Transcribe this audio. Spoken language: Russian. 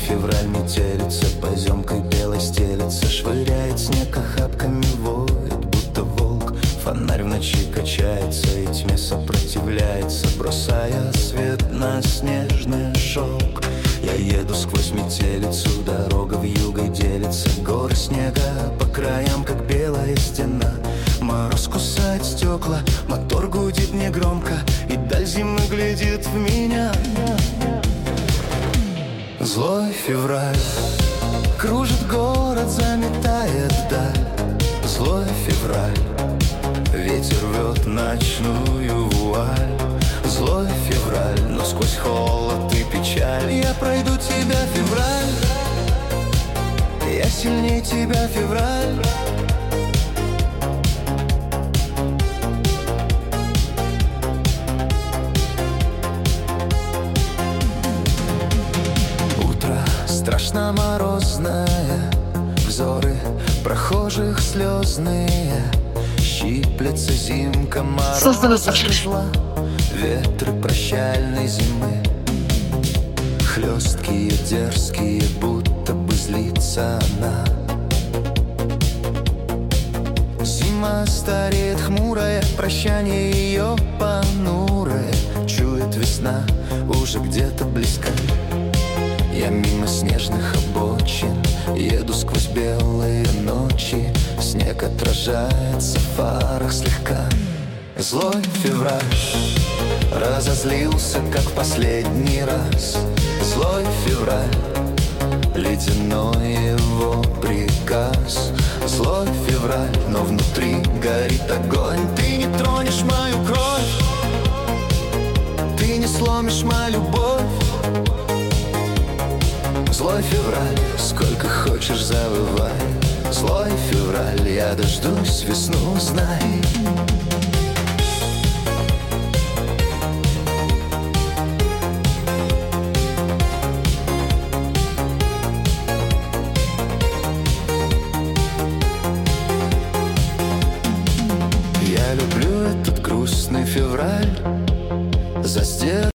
февраль метелица, поземкой белой стелется, швыряет снег охапками, воет, будто волк. Фонарь в ночи качается и тьме сопротивляется, бросая свет на снежный шелк. Я еду сквозь метелицу, дорога вьюгой делится, горы снега по краям, как белая стена. Мороз кусает стекла, мотор гудит негромко, и даль зимы глядит в меня. Злой февраль кружит город, заметает вдаль. Злой февраль, ветер рвет ночную вуаль. Злой февраль, но сквозь холод и печаль я пройду тебя, февраль. Я сильнее тебя, февраль. Утро страшно морозное, взоры прохожих слезные. Щиплется зимка, мороз зла, ветры прощальной зимы. Хлесткие, дерзкие, будто бы злится она. Зима стареет хмурая, прощание ее понурое. Чует весна, уже где-то близко. Я мимо снежных обочин еду сквозь белые ночи. Снег отражается в фарах слегка. Злой февраль разозлился, как в последний раз. Злой февраль, ледяной его приказ. Злой февраль, но внутри горит огонь. Ты не тронешь мою кровь, ты не сломишь мою любовь. Злой февраль, сколько хочешь завывай. Злой февраль, я дождусь весну, знай.